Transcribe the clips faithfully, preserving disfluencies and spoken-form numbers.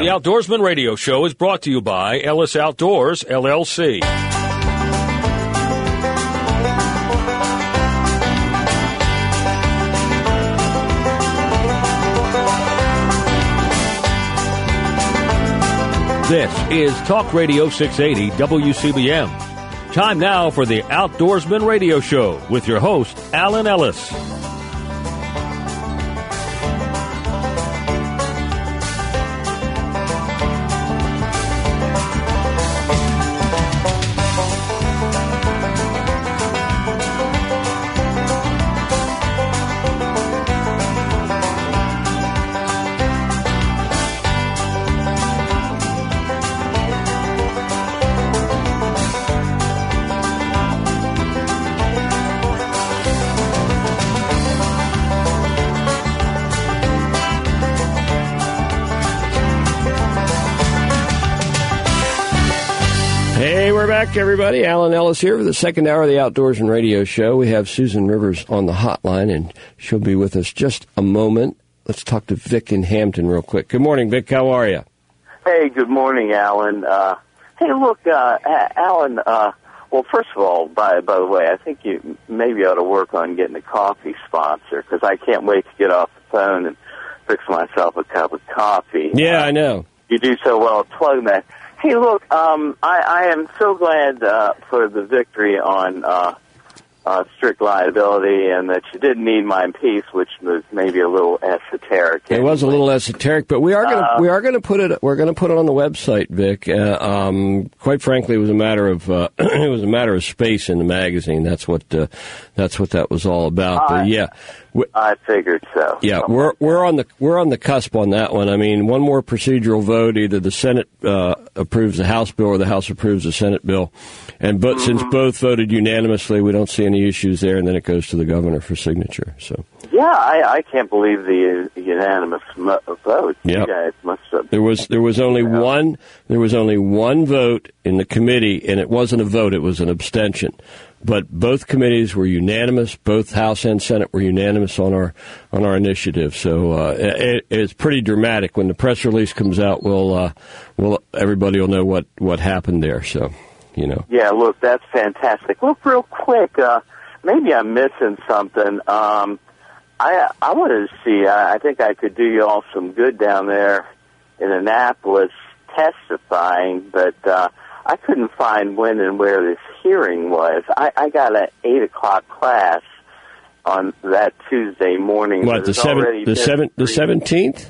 The Outdoorsman Radio Show is brought to you by Ellis Outdoors, L L C. This is Talk Radio six eighty W C B M. Time now for the Outdoorsman Radio Show with your host, Alan Ellis. Everybody, Alan Ellis here for the second hour of the Outdoorsman Radio Show. We have Susan Rivers on the hotline, and she'll be with us just a moment. Let's talk to Vic in Hampton real quick. Good morning, Vic. How are you? Hey, good morning, Alan. Uh, hey, look, uh, Alan, uh, well, first of all, by, by the way, I think you maybe ought to work on getting a coffee sponsor, because I can't wait to get off the phone and fix myself a cup of coffee. Yeah, uh, I know. You do so well at plugging that. Hey, look, um, I, I am so glad uh, for the victory on uh, uh, strict liability, and that you didn't need my piece, which was maybe a little esoteric. It anyway. was a little esoteric, but we are going to uh, we are going to put it we're going to put it on the website, Vic. Uh, um, quite frankly, it was a matter of uh, it was a matter of space in the magazine. That's what uh, that's what that was all about. I, but yeah. I figured so. Yeah, we're we're on the we're on the cusp on that one. I mean, one more procedural vote: either the Senate uh, approves the House bill or the House approves the Senate bill. And but mm-hmm. since both voted unanimously, we don't see any issues there. And then it goes to the governor for signature. So yeah, I, I can't believe the uh, unanimous mo- vote. Yeah, you guys must have. There was there was only yeah. one there was only one vote in the committee, and it wasn't a vote; it was an abstention. But both committees were unanimous. Both House and Senate were unanimous on our on our initiative. So uh, it, it's pretty dramatic. When the press release comes out, we'll uh, we'll everybody will know what, what happened there. So, you know. Yeah, look, that's fantastic. Look, real quick, uh, maybe I'm missing something. Um, I I wanted to see. I, I think I could do you all some good down there in Annapolis testifying, but. Uh, I couldn't find when and where this hearing was. I, I got an eight o'clock class on that Tuesday morning. What, the seven, the seven, the seventeenth?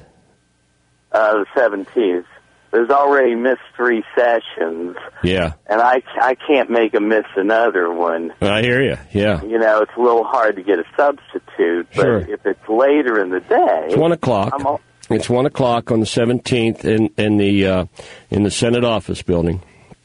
Uh, the seventeenth. There's already missed three sessions. Yeah. And I, I can't make them miss another one. I hear you, yeah. You know, it's a little hard to get a substitute, but sure. if it's later in the day... It's one o'clock. I'm all, it's one o'clock on the seventeenth in, in, the, uh, in the Senate office building.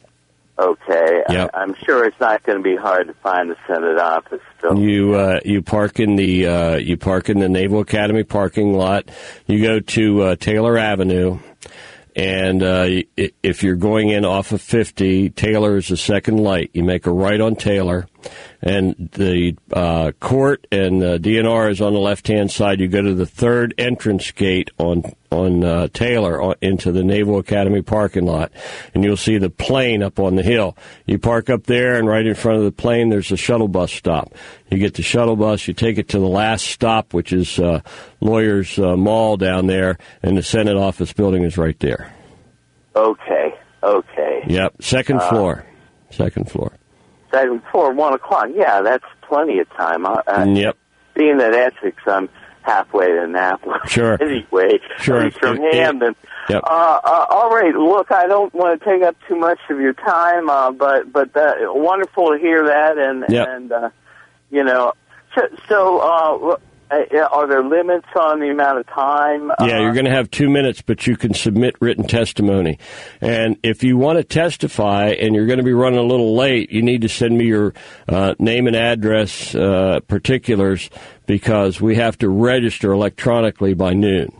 Okay, yep. I, I'm sure it's not going to be hard to find the Senate office. Still. You uh, you park in the uh, you park in the Naval Academy parking lot. You go to uh, Taylor Avenue, and uh, if you're going in off of fifty, Taylor is the second light. You make a right on Taylor, and the uh, court and the D N R is on the left hand side. You go to the third entrance gate on. on uh, Taylor on, into the Naval Academy parking lot, and you'll see the plane up on the hill. You park up there, and right in front of the plane, there's a shuttle bus stop. You get the shuttle bus, you take it to the last stop, which is uh, Lawyers uh, Mall down there, and the Senate office building is right there. Okay, okay. Yep, second uh, floor. Second floor. Second floor, one o'clock. Yeah, that's plenty of time. I, I, yep. Being at Essex, I'm halfway to Annapolis. Sure. Anyway, sure. from Hamden. Yep. Uh, uh, all right. Look, I don't want to take up too much of your time, uh, but but uh, wonderful to hear that, and yep. and uh, you know, so, so uh, are there limits on the amount of time? Yeah, uh, you're going to have two minutes, but you can submit written testimony. And if you want to testify and you're going to be running a little late, you need to send me your uh, name and address uh, particulars, because we have to register electronically by noon.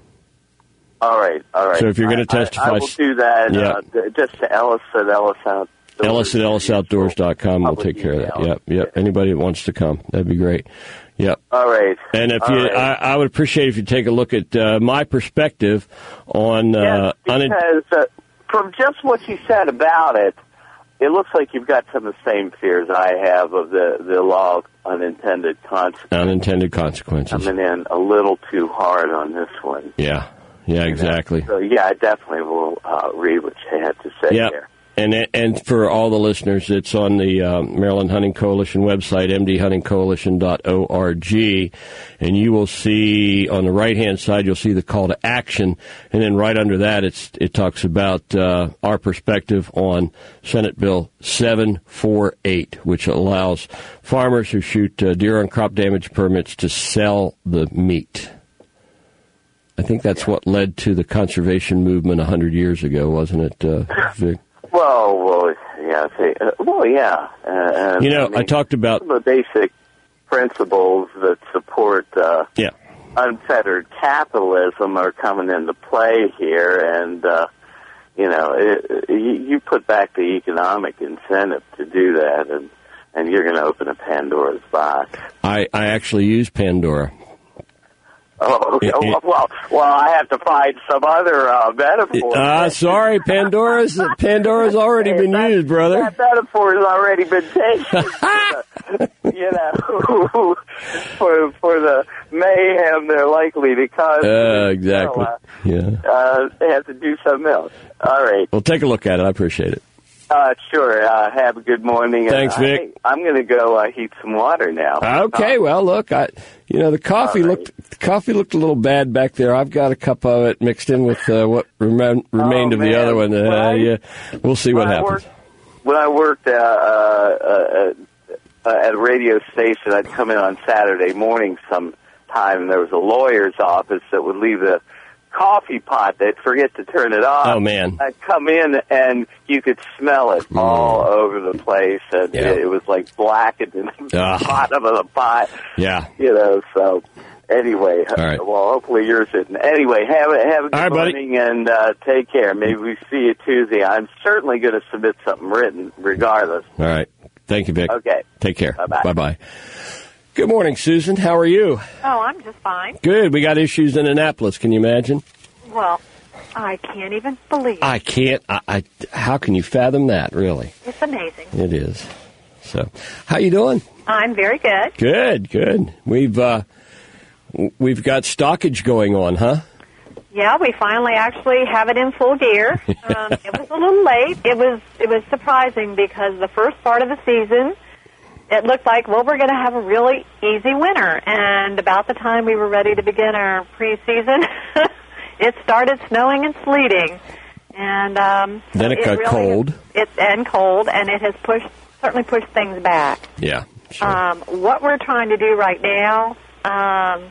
All right, all right. So if you're going to testify... I, I will do that. Yeah. Uh, just to Ellis at Ellis Outdoors. Ellis at ellis outdoors dot com will take care of that. Yep, yep. Anybody that wants to come, that'd be great. Yep. All right. And if All you, right. I, I would appreciate if you take a look at uh, my perspective on. Uh, yes, un- because uh, from just what you said about it, it looks like you've got some of the same fears I have of the, the law of unintended consequences. unintended consequences. Coming in a little too hard on this one. Yeah. Yeah. Exactly. So yeah, I definitely will uh, read what you had to say Yep. there. And and for all the listeners, it's on the uh, Maryland Hunting Coalition website, m d hunting coalition dot org, and you will see on the right-hand side, you'll see the call to action, and then right under that, it's it talks about uh, our perspective on Senate Bill seven forty-eight, which allows farmers who shoot uh, deer on crop damage permits to sell the meat. I think that's what led to the conservation movement one hundred years ago, wasn't it, uh, Vic? Well, well, yeah, see, uh, well, yeah. Uh, You know, I, mean, I talked about some of the basic principles that support uh, yeah. unfettered capitalism are coming into play here, and uh, you know, it, you, you put back the economic incentive to do that, and and you're going to open a Pandora's box. I, I actually use Pandora. Oh, okay. It- it- well, well, I have to find some other uh, metaphor. Ah, uh, sorry, Pandora's Pandora's already been that, used, brother. That metaphor has already been taken. You know, for for the mayhem they're likely to cause. Uh, exactly. So, uh, yeah. Uh, they have to do something else. All right. Well, take a look at it. I appreciate it. Uh, sure. Uh, have a good morning. Thanks, uh, Vic. I, I'm going to go uh, heat some water now. Okay. Well, look, I, you know, the coffee All right. looked the coffee looked a little bad back there. I've got a cup of it mixed in with uh, what remain, remained Oh, of the man. other one. Uh, When I- yeah, we'll see what when I happens. worked, when I worked uh, uh, uh, at a radio station, I'd come in on Saturday morning sometime, and there was a lawyer's office that would leave the coffee pot. They'd forget to turn it off. Oh, man. I'd come in, and you could smell it Mm. all over the place, and Yeah. it, it was like blackened in the Ugh. bottom of the pot. Yeah. You know, so anyway, All right. well, hopefully yours isn't. Anyway, have a, have a good All right, buddy. morning, and uh, take care. Maybe we see you Tuesday. I'm certainly going to submit something written, regardless. All right. Thank you, Vic. Okay. Take care. Bye-bye. Bye-bye. Good morning, Susan. How are you? Oh, I'm just fine. Good. We got issues in Annapolis. Can you imagine? Well, I can't even believe it. I can't. I, I. How can you fathom that? Really, It's amazing. it is. So, how you doing? I'm very good. Good. Good. We've uh, w- we've got stockage going on, huh? Yeah, we finally actually have it in full gear. Um, it was a little late. It was it was surprising because the first part of the season, it looked like, well, we're going to have a really easy winter. And about the time we were ready to begin our preseason, it started snowing and sleeting. And um, so Then it got really, cold. It and cold, and it has pushed certainly pushed things back. Yeah. Sure. Um, what we're trying to do right now, um,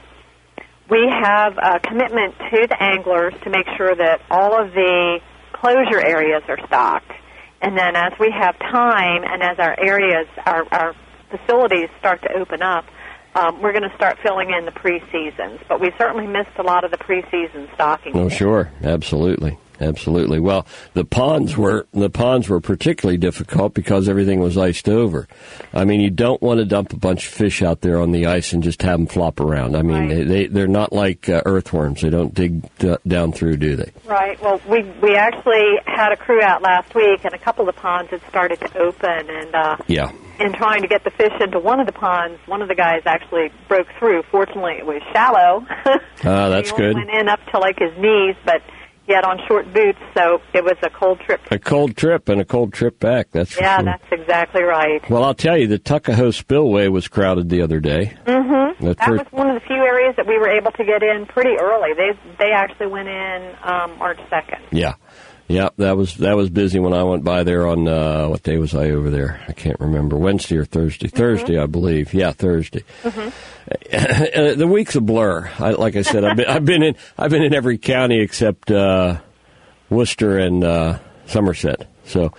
we have a commitment to the anglers to make sure that all of the closure areas are stocked. And then as we have time and as our areas, our, our facilities start to open up, um, we're going to start filling in the pre-seasons. But we certainly missed a lot of the pre-season stocking. Oh, sure. Absolutely. Absolutely. Well, the ponds were the ponds were particularly difficult because everything was iced over. I mean, you don't want to dump a bunch of fish out there on the ice and just have them flop around. I mean, Right. they, they they're not like uh, earthworms. They don't dig d- down through, do they? Right. Well, we we actually had a crew out last week, and a couple of the ponds had started to open, and uh, Yeah. in trying to get the fish into one of the ponds, one of the guys actually broke through. Fortunately, it was shallow. Ah, that's he only good. went in up to like his knees, but he had on short boots, so it was a cold trip. A cold trip and a cold trip back. That's for Yeah, sure. that's exactly right. Well, I'll tell you, the Tuckahoe Spillway was crowded the other day. Mm-hmm. The That fir- was one of the few areas that we were able to get in pretty early. They they actually went in um, March second. Yeah. Yeah, that was that was busy when I went by there on, uh, what day was I over there? I can't remember. Wednesday or Thursday. Mm-hmm. Thursday, I believe. Yeah, Thursday. Mm-hmm. The week's a blur. I, like I said, I've been, I've been in I've been in every county except uh, Worcester and uh, Somerset. So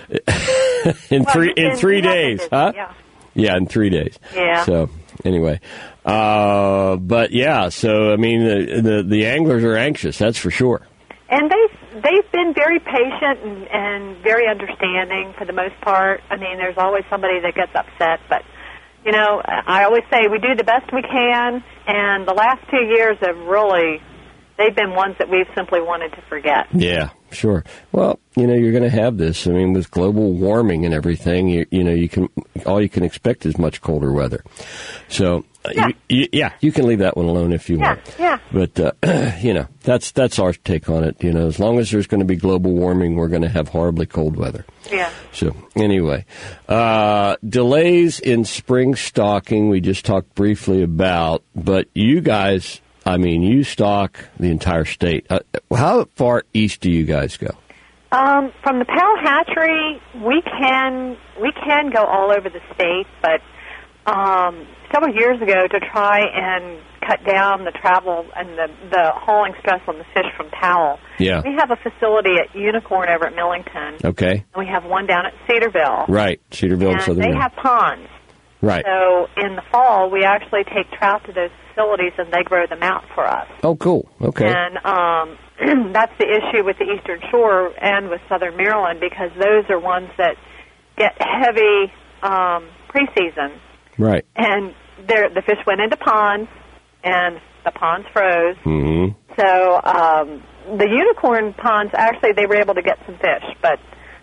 in Well, three you've in been- three you have been days, busy, huh? Yeah. Yeah, in three days. Yeah. So anyway, uh, but yeah, so I mean, the, the the anglers are anxious. That's for sure. And they've, they've been very patient and, and very understanding for the most part. I mean, there's always somebody that gets upset, but you know, I always say we do the best we can, and the last two years have really, they've been ones that we've simply wanted to forget. Yeah, sure. Well, you know, you're going to have this. I mean, with global warming and everything, you, you know, you can all you can expect is much colder weather. So, yeah, you, you, yeah, you can leave that one alone if you yeah, want. Yeah, But uh, you know, that's that's our take on it. You know, as long as there's going to be global warming, we're going to have horribly cold weather. Yeah. So anyway, uh, delays in spring stocking we just talked briefly about, but you guys, I mean, you stock the entire state. Uh, how far east do you guys go? Um, from the Powell Hatchery, we can we can go all over the state, but um, several years ago, to try and cut down the travel and the, the hauling stress on the fish from Powell, Yeah. we have a facility at Unicorn over at Millington. Okay. And we have one down at Cedarville. Right, Cedarville and And Southern they Maine. have ponds. Right. So in the fall, we actually take trout to those facilities, and they grow them out for us. Oh, cool. Okay. And um, that's the issue with the Eastern Shore and with Southern Maryland, because those are ones that get heavy um, preseason. Right. And they're- the fish went into ponds, and the ponds froze. Mm-hmm. So um, the Unicorn ponds, actually, they were able to get some fish, but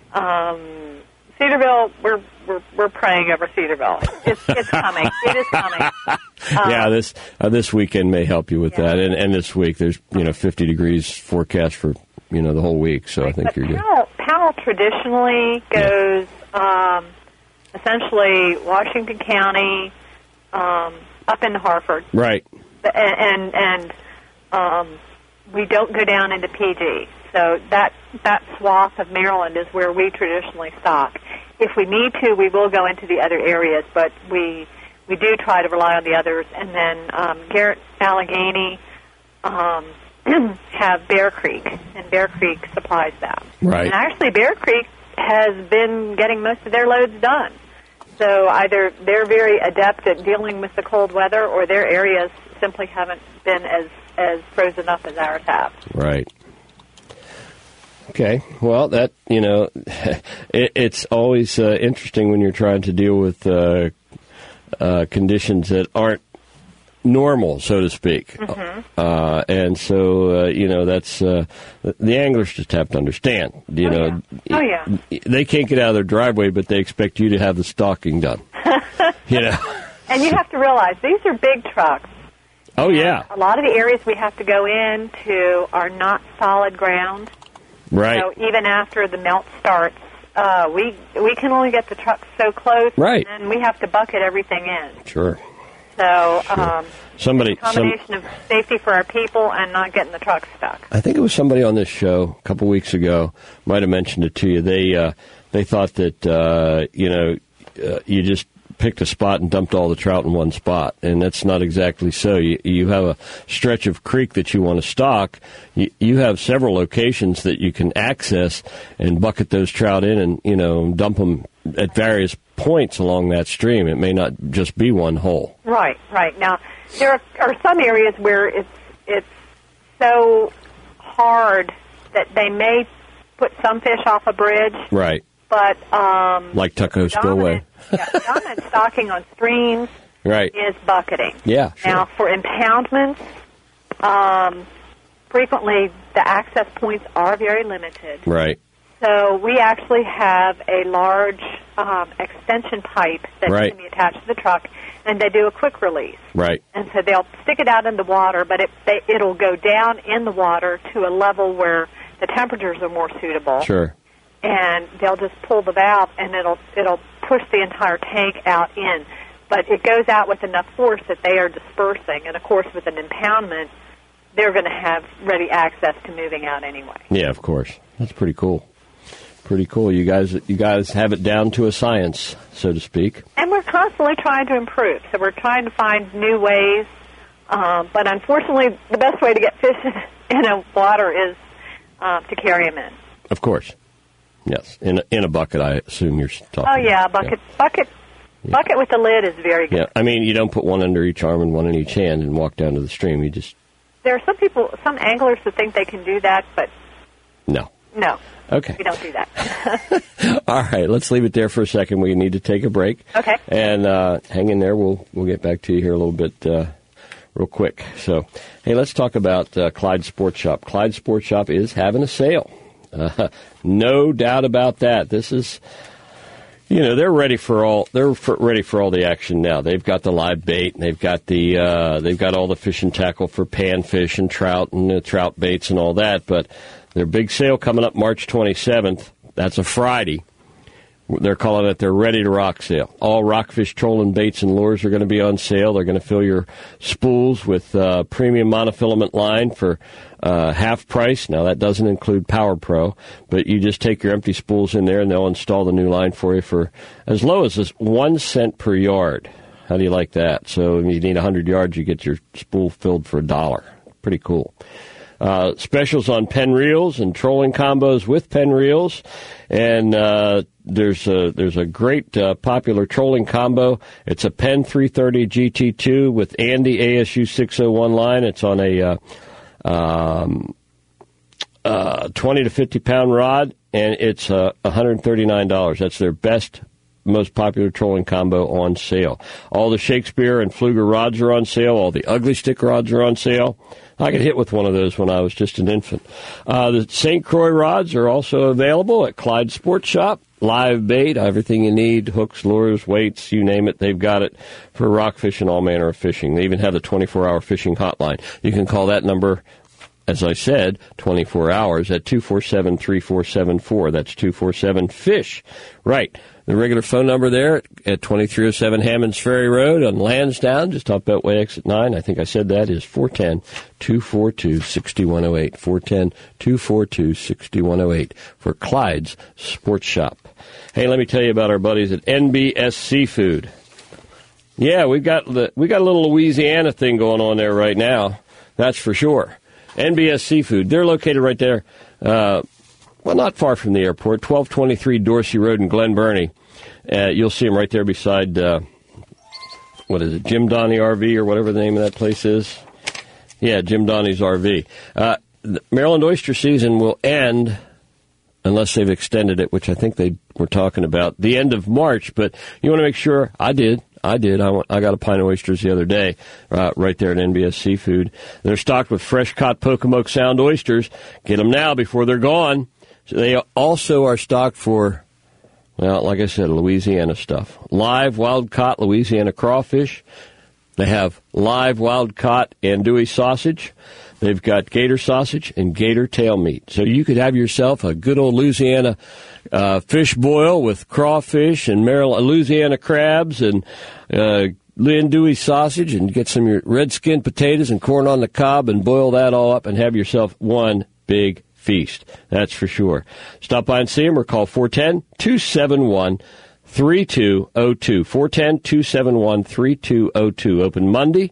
um, Cedarville, we're we're we're praying over Cedarville. It's it's coming. It is coming. Um, yeah, this uh, this weekend may help you with Yeah. that, and and this week there's you know fifty degrees forecast for you know the whole week, so I think but you're good. Powell, Powell traditionally goes um, essentially Washington County um, up into Hartford, Right. and and, and um, we don't go down into P G. So that that swath of Maryland is where we traditionally stock. If we need to, we will go into the other areas, but we we do try to rely on the others. And then um, Garrett, Allegheny um, have Bear Creek, and Bear Creek supplies that. Right. And actually, Bear Creek has been getting most of their loads done. So either they're very adept at dealing with the cold weather, or their areas simply haven't been as, as frozen up as ours have. Right. Okay. Well, that, you know, it, it's always uh, interesting when you're trying to deal with uh, uh, conditions that aren't normal, so to speak. Mm-hmm. Uh, and so, uh, you know, that's, uh, the anglers just have to understand, you Oh, know. yeah. Oh, yeah. They can't get out of their driveway, but they expect you to have the stocking done. You know. And you have to realize, these are big trucks. Oh, yeah. A lot of the areas we have to go into are not solid ground. Right. So even after the melt starts, uh, we we can only get the trucks so close, Right. and we have to bucket everything in. Sure. So Sure. um, Somebody, it's a combination of safety for our people and not getting the truck stuck. I think it was somebody on this show a couple weeks ago might have mentioned it to you. They uh, they thought that uh, you know uh, you just picked a spot and dumped all the trout in one spot, and that's not exactly so. You you have a stretch of creek that you want to stock. You, you have several locations that you can access and bucket those trout in, and you know dump them at various points along that stream. It may not just be one hole. Right, right. Now, there are, are some areas where it's it's so hard that they may put some fish off a bridge, Right. but um, Like Tuckahoe Spillway. dominant, yeah, dominant stocking on streams Right. is bucketing. Yeah, sure. Now, for impoundments, um, frequently the access points are very limited. Right. So we actually have a large um, extension pipe that Right. can be attached to the truck, and they do a quick release. Right. And so they'll stick it out in the water, but it, they, it'll go down in the water to a level where the temperatures are more suitable. Sure. And they'll just pull the valve, and it'll it'll push the entire tank out in. But it goes out with enough force that they are dispersing. And, of course, with an impoundment, they're going to have ready access to moving out anyway. Yeah, of course. That's pretty cool. Pretty cool. You guys, you guys have it down to a science, so to speak. And we're constantly trying to improve. So we're trying to find new ways. Um, but unfortunately, the best way to get fish in, in a water is um, to carry them in. Of course. Yes. In a, in a bucket, I assume you're talking. Oh, yeah, about. bucket, bucket, bucket with the lid is very good. Yeah. I mean, you don't put one under each arm and one in each hand and walk down to the stream. You just There are some people, some anglers that think they can do that, but no. No. Okay. We don't do that. All right, let's leave it there for a second. We need to take a break. Okay. And uh, hang in there. We'll we'll get back to you here a little bit uh, real quick. So, hey, let's talk about uh, Clyde Sports Shop. Clyde Sports Shop is having a sale. Uh, no doubt about that. This is, you know, they're ready for all. They're for, ready for all the action now. They've got the live bait. They've got the. Uh, they've got all the fishing tackle for panfish and trout and uh, trout baits and all that. But their big sale coming up March twenty-seventh. That's a Friday. They're calling it their Ready to Rock sale. All rockfish, trolling baits, and lures are going to be on sale. They're going to fill your spools with uh, premium monofilament line for uh, half price. Now, that doesn't include Power Pro, but you just take your empty spools in there, and they'll install the new line for you for as low as this one cent per yard. How do you like that? So if you need one hundred yards, you get your spool filled for a dollar. Pretty cool. Uh, specials on Penn reels and trolling combos with Penn reels, and uh, there's a there's a great uh, popular trolling combo. It's a Penn three thirty G T two with Andy A S U six oh one line. It's on a uh, um, uh, twenty to fifty pound rod, and it's uh, one hundred thirty-nine dollars. That's their best, most popular trolling combo on sale. All the Shakespeare and Pfluger rods are on sale. All the ugly stick rods are on sale. I got hit with one of those when I was just an infant. Uh, the Saint Croix rods are also available at Clyde Sports Shop. Live bait, everything you need, hooks, lures, weights, you name it, they've got it for rockfish and all manner of fishing. They even have the twenty-four hour fishing hotline. You can call that number, as I said, twenty-four hours at two four seven, three four seven four. That's two four seven, FISH. Right. The regular phone number there at twenty-three oh seven Hammonds Ferry Road on Lansdowne, just off Beltway Exit nine. I think I said that is four one zero, two four two, six one zero eight. four one zero, two four two, six one zero eight for Clyde's Sports Shop. Hey, let me tell you about our buddies at N B S Seafood. Yeah, we've got the, we got a little Louisiana thing going on there right now. That's for sure. N B S Seafood. They're located right there. Uh, Well, not far from the airport, twelve twenty-three Dorsey Road in Glen Burnie. Uh, you'll see them right there beside, uh, what is it, Jim Donnie R V or whatever the name of that place is. Yeah, Jim Donnie's R V. Uh, the Maryland oyster season will end, unless they've extended it, which I think they were talking about, the end of March. But you want to make sure, I did. I did. I, went, I got a pint of oysters the other day uh, right there at N B S Seafood. They're stocked with fresh-caught Pocomoke Sound oysters. Get them now before they're gone. So they also are stocked for, well, like I said, Louisiana stuff. Live wild-caught Louisiana crawfish. They have live wild-caught andouille sausage. They've got gator sausage and gator tail meat. So you could have yourself a good old Louisiana uh, fish boil with crawfish and Maryland, Louisiana crabs and uh, andouille sausage, and get some of your red-skinned potatoes and corn on the cob and boil that all up and have yourself one big feast. That's for sure. Stop by and see them or call four one zero, two seven one, three two zero two. four one zero, two seven one, three two zero two. Open Monday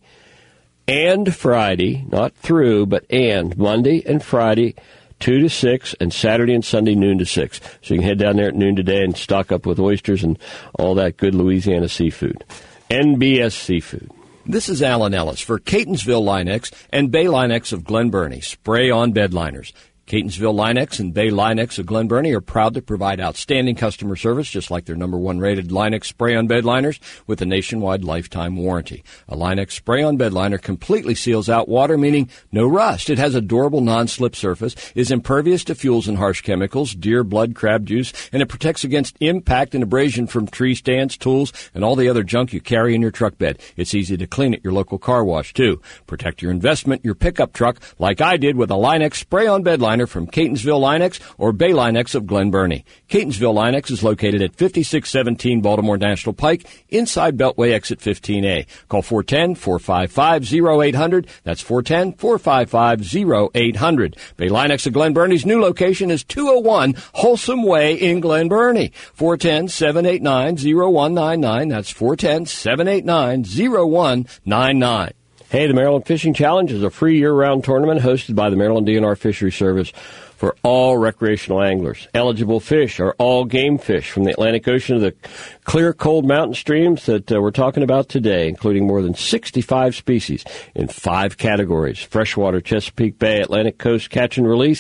and Friday, not through, but and Monday and Friday, two to six, and Saturday and Sunday, noon to six. So you can head down there at noon today and stock up with oysters and all that good Louisiana seafood. N B S Seafood. This is Alan Ellis for Catonsville Linex and Bay Linex of Glen Burnie. Spray on bed liners. Catonsville Linex and Bay Linex of Glen Burnie are proud to provide outstanding customer service, just like their number one rated Linex spray-on bed liners with a nationwide lifetime warranty. A Linex spray-on bed liner completely seals out water, meaning no rust. It has a durable non-slip surface, is impervious to fuels and harsh chemicals, deer, blood, crab juice, and it protects against impact and abrasion from tree stands, tools, and all the other junk you carry in your truck bed. It's easy to clean at your local car wash, too. Protect your investment, your pickup truck, like I did with a Linex spray-on bed liner from Catonsville Linex or Bay Linex of Glen Burnie. Catonsville Linex is located at fifty-six seventeen Baltimore National Pike, inside Beltway Exit fifteen A. Call four one zero, four five five, zero eight zero zero. That's four one zero, four five five, zero eight zero zero. Bay Linex of Glen Burnie's new location is two oh one Wholesome Way in Glen Burnie. four one zero, seven eight nine, zero one nine nine. That's four one zero, seven eight nine, zero one nine nine. Hey, the Maryland Fishing Challenge is a free year-round tournament hosted by the Maryland D N R Fishery Service for all recreational anglers. Eligible fish are all game fish from the Atlantic Ocean to the clear, cold mountain streams that uh, we're talking about today, including more than sixty-five species in five categories: freshwater, Chesapeake Bay, Atlantic Coast, catch and release,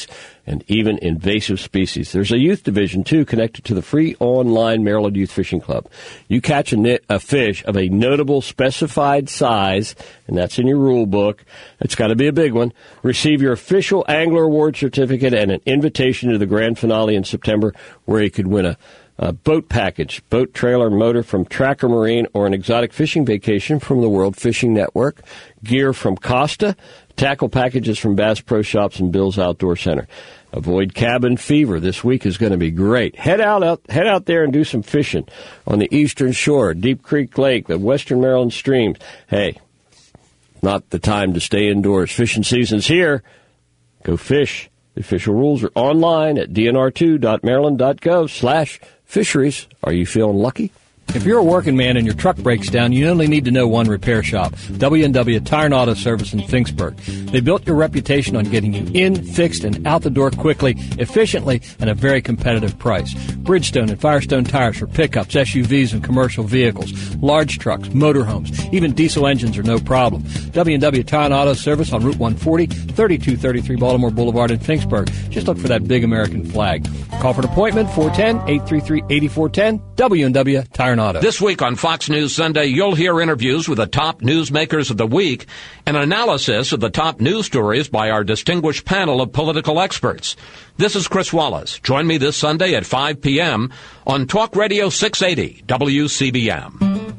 and even invasive species. There's a youth division, too, connected to the free online Maryland Youth Fishing Club. You catch a, nit, a fish of a notable specified size, and that's in your rule book. It's got to be a big one. Receive your official Angler Award certificate and an invitation to the grand finale in September, where you could win a A boat package, boat, trailer, motor from Tracker Marine, or an exotic fishing vacation from the World Fishing Network, gear from Costa, tackle packages from Bass Pro Shops and Bill's Outdoor Center. Avoid cabin fever. This week is going to be great. Head out, out, head out there and do some fishing on the Eastern Shore, Deep Creek Lake, the Western Maryland streams. Hey, not the time to stay indoors. Fishing season's here. Go fish. The official rules are online at d n r two dot maryland dot gov slash fisheries. Are you feeling lucky? If you're a working man and your truck breaks down, you only need to know one repair shop, W and W Tire and Auto Service in Finksburg. They built your reputation on getting you in, fixed, and out the door quickly, efficiently, and a very competitive price. Bridgestone and Firestone tires for pickups, S U Vs, and commercial vehicles, large trucks, motorhomes, even diesel engines are no problem. W and W Tire and Auto Service on Route one forty, thirty-two thirty-three Baltimore Boulevard in Finksburg. Just look for that big American flag. Call for an appointment, four one zero, eight three three, eight four one zero, W and W Tire and Auto. This week on Fox News Sunday, you'll hear interviews with the top newsmakers of the week and analysis of the top news stories by our distinguished panel of political experts. This is Chris Wallace. Join me this Sunday at five p.m. on Talk Radio six eighty W C B M.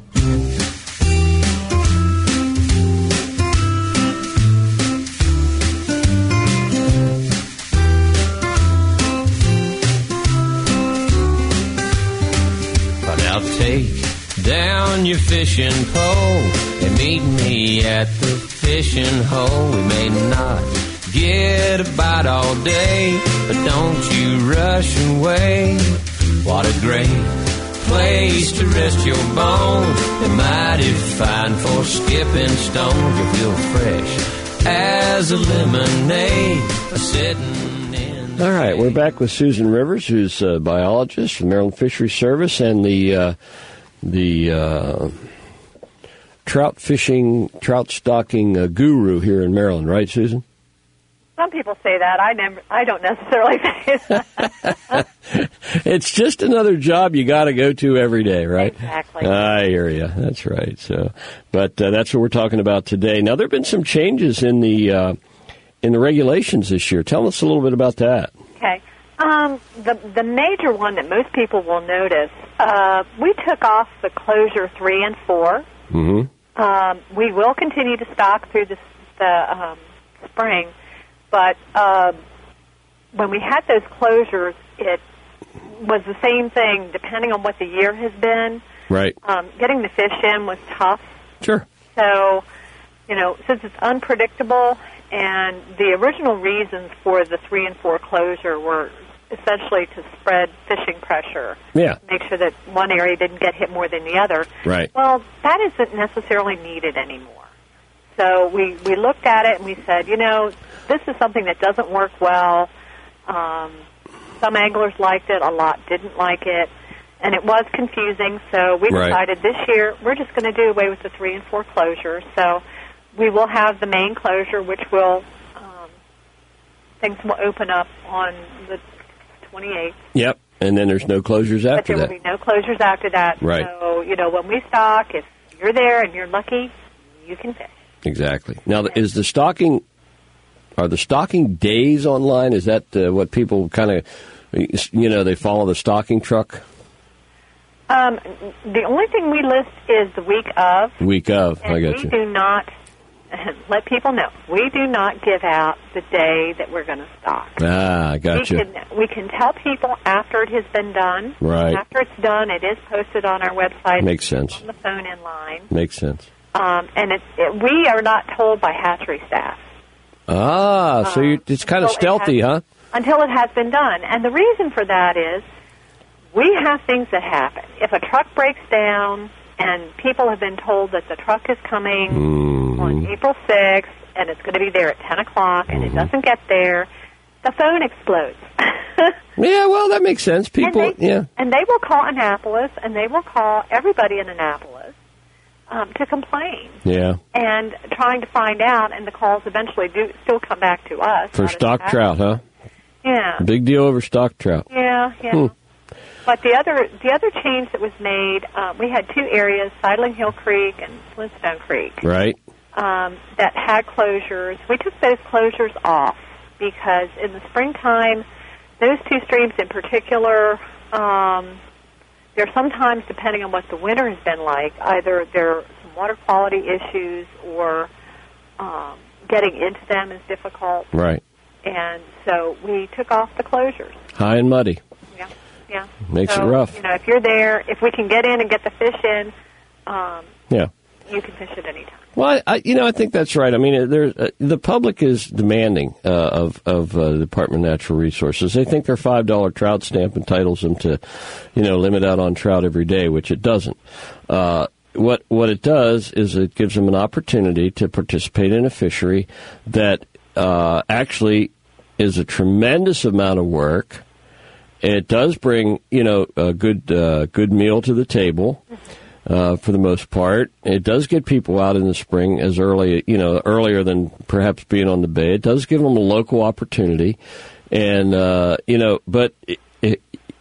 Take down your fishing pole and meet me at the fishing hole. We may not get a bite all day, but don't you rush away. What a great place to rest your bones. And mighty fine for skipping stones. You feel fresh as a lemonade sitting. All right, we're back with Susan Rivers, who's a biologist from the Maryland Fisheries Service and the uh, the uh, trout fishing, trout stocking uh, guru here in Maryland, right, Susan? Some people say that. I never. I don't necessarily say that. It's just another job you got to go to every day, right? Exactly. I hear you. That's right. So, but uh, that's what we're talking about today. Now, there have been some changes in the. Uh, in the regulations this year. Tell us a little bit about that. Okay. Um, the the major one that most people will notice, uh, we took off the closure three and four. Mm-hmm. Um, we will continue to stock through the, the um, spring, but uh, when we had those closures, it was the same thing depending on what the year has been. Right. Um, getting the fish in was tough. Sure. So, you know, since it's unpredictable, and the original reasons for the three and four closure were essentially to spread fishing pressure. Yeah. Make sure that one area didn't get hit more than the other. Right. Well, that isn't necessarily needed anymore. So we, we looked at it and we said, you know, this is something that doesn't work well. Um, some anglers liked it, a lot didn't like it, and it was confusing. So we Right. decided this year we're just going to do away with the three and four closures. So we will have the main closure, which will, um, things will open up on the twenty-eighth. Yep, and then there's no closures But after there that. will be no closures after that. Right. So, you know, when we stock, if you're there and you're lucky, you can fish. Exactly. Now, is the stocking, are the stocking days online? Is that uh, what people kind of, you know, they follow the stocking truck? Um, the only thing we list is the week of. Week of, and I got we you. do not, let people know, we do not give out the day that we're going to stock. Ah, I got we you. Can, we can tell people after it has been done. Right. After it's done, it is posted on our website. Makes sense. On the phone in line. Makes sense. Um, and it, it, we are not told by hatchery staff. Ah, so Um, you, it's kind of so it stealthy, has- huh? Until it has been done. And the reason for that is we have things that happen. If a truck breaks down and people have been told that the truck is coming Mm-hmm. on April sixth and it's going to be there at ten o'clock and Mm-hmm. it doesn't get there, the phone explodes. Yeah, well, that makes sense. People, and they, yeah. And they will call Annapolis and they will call everybody in Annapolis um, to complain. Yeah. And trying to find out, and the calls eventually do still come back to us. For Not as stock fast. trout, huh? Yeah. Big deal over stock trout. Yeah, yeah. Hmm. But the other the other change that was made, uh, we had two areas, Sidling Hill Creek and Flintstone Creek, Right. um, that had closures. We took those closures off because in the springtime, those two streams in particular, um, they're sometimes, depending on what the winter has been like, either there are some water quality issues or um, getting into them is difficult. Right. And so we took off the closures. High and muddy. Yeah, yeah. Makes so, it rough. You know, if you're there, if we can get in and get the fish in, um, Yeah. you can fish at any time. Well, I, you know, I think that's right. I mean, there's, uh, the public is demanding uh, of of uh, the Department of Natural Resources. They think their five dollar trout stamp entitles them to, you know, limit out on trout every day, which it doesn't. Uh, what what it does is it gives them an opportunity to participate in a fishery that uh, actually is a tremendous amount of work. It does bring, you know, a good uh, good meal to the table. Uh, for the most part, it does get people out in the spring as early, you know, earlier than perhaps being on the bay. It does give them a local opportunity, and uh, you know, but it, it,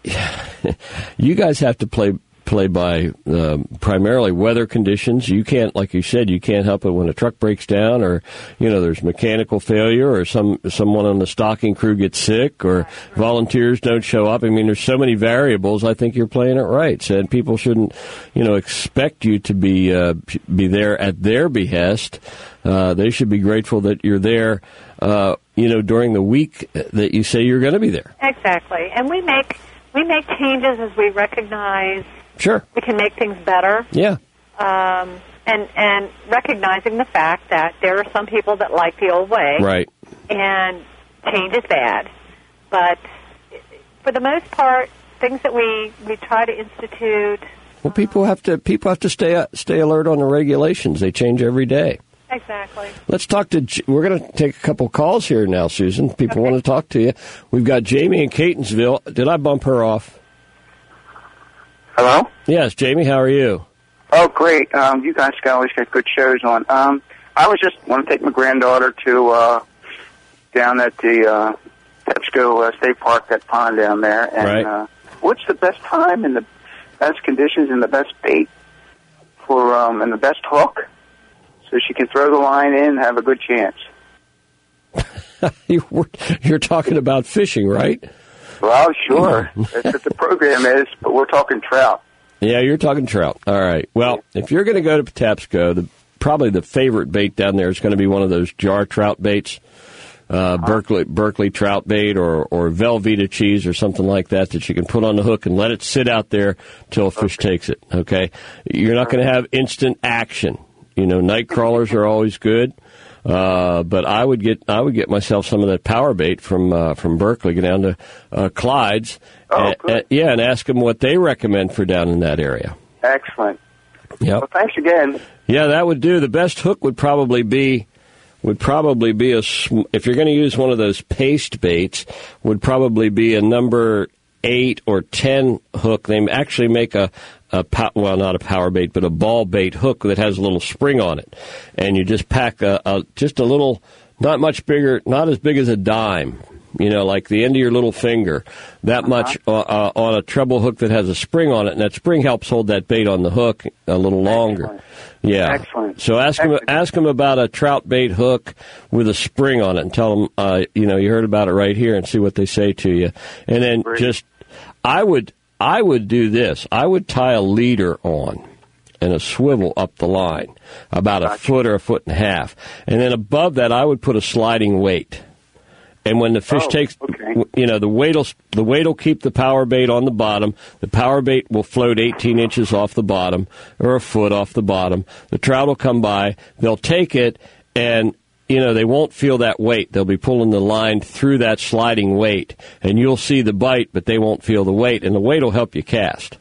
you guys have to play play by uh, primarily weather conditions. You can't, like you said, you can't help it when a truck breaks down, or you know, there's mechanical failure, or some someone on the stocking crew gets sick, or volunteers don't show up. I mean, there's so many variables. I think you're playing it right. Said people shouldn't, you know, expect you to be uh, be there at their behest. Uh, they should be grateful that you're there. Uh, you know, during the week that you say you're going to be there. Exactly, and we make we make changes as we recognize. Sure. We can make things better. Yeah. Um, and and recognizing the fact that there are some people that like the old way. Right. And change is bad. But for the most part, things that we, we try to institute. Well, people have to people have to stay stay alert on the regulations. They change every day. Exactly. Let's talk to. We're going to take a couple calls here now, Susan. People okay. want to talk to you. We've got Jamie in Catonsville. Did I bump her off? Hello? Yes, Jamie, how are you? Oh, great. Um, you guys always get good shows on. Um, I was just want to take my granddaughter to uh, down at the uh, Pepsco uh, State Park, that pond down there. And right. uh, what's the best time and the best conditions and the best bait for um, and the best hook so she can throw the line in and have a good chance? You're talking about fishing, right? Well, sure. That's what the program is, but we're talking trout. Yeah, you're talking trout. All right. Well, if you're going to go to Patapsco, the, probably the favorite bait down there is going to be one of those jar trout baits, uh, uh-huh. Berkeley Berkeley trout bait or, or Velveeta cheese or something like that that you can put on the hook and let it sit out there till a fish okay. takes it, okay? You're not going to have instant action. You know, night crawlers are always good. Uh, but I would get I would get myself some of that power bait from uh, from Berkeley, go down to uh, Clyde's, oh, and, and, yeah, and ask them what they recommend for down in that area. Excellent. Yep. Well, thanks again. Yeah, that would do. The best hook would probably be would probably be a if you're going to use one of those paste baits, would probably be a number eight or ten hook. They actually make a. A pow- well, not a power bait, but a ball bait hook that has a little spring on it, and you just pack a, a just a little, not much bigger, not as big as a dime, you know, like the end of your little finger, that uh-huh. much uh, uh, on a treble hook that has a spring on it, and that spring helps hold that bait on the hook a little longer. Excellent. Yeah. Excellent. So ask Excellent. them, ask them about a trout bait hook with a spring on it, and tell them, uh, you know, you heard about it right here, and see what they say to you, and then Great. just, I would. I would do this. I would tie a leader on and a swivel up the line, about a gotcha. foot or a foot and a half. And then above that, I would put a sliding weight. And when the fish oh, takes, okay. you know, the weight will the weight will keep the power bait on the bottom. The power bait will float eighteen inches off the bottom or a foot off the bottom. The trout will come by. They'll take it and, you know, they won't feel that weight. They'll be pulling the line through that sliding weight, and you'll see the bite, but they won't feel the weight, and the weight will help you cast.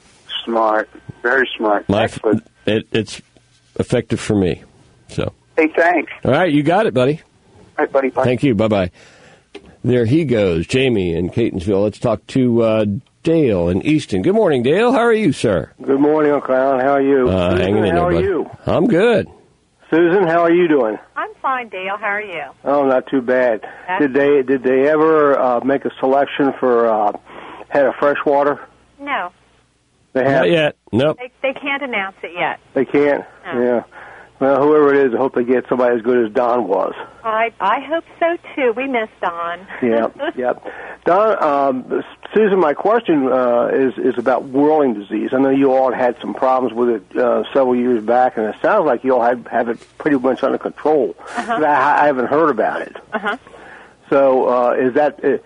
Smart. Very smart. My, Excellent. It, it's effective for me. So. Hey, thanks. All right, you got it, buddy. All right, buddy. Bye. Thank you. Bye-bye. There he goes, Jamie in Catonsville. Let's talk to uh, Dale in Easton. Good morning, Dale. How are you, sir? Good morning, Uncle Alan. How are you? Uh, Susan, hanging in there, how are buddy. you? I'm good. Susan, how are you doing? I'm fine, Dale. How are you? Oh, not too bad. That's did they did they ever uh, make a selection for uh, head of freshwater? No. They have. Not yet. Nope. They, they can't announce it yet. They can't. No. Yeah. Well, whoever it is, I hope they get somebody as good as Don was. I I hope so too. We miss Don. Yeah, yep. Don, um, Susan, my question uh, is is about whirling disease. I know you all had some problems with it uh, several years back, and it sounds like you all have, have it pretty much under control. Uh-huh. I, I haven't heard about it. Uh-huh. So uh, is that is